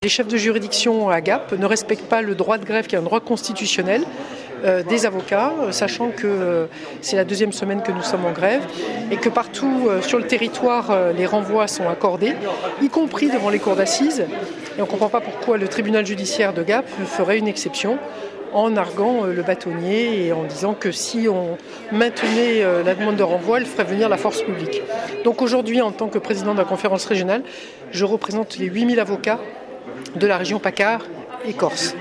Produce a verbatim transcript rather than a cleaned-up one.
Les chefs de juridiction à Gap ne respectent pas le droit de grève qui est un droit constitutionnel euh, des avocats, euh, sachant que euh, c'est la deuxième semaine que nous sommes en grève et que partout euh, sur le territoire euh, les renvois sont accordés, y compris devant les cours d'assises. Et on ne comprend pas pourquoi le tribunal judiciaire de Gap ferait une exception en arguant euh, le bâtonnier et en disant que si on maintenait euh, la demande de renvoi, elle ferait venir la force publique. Donc aujourd'hui, en tant que président de la conférence régionale, je représente les huit mille avocats de la région PACAR et Corse.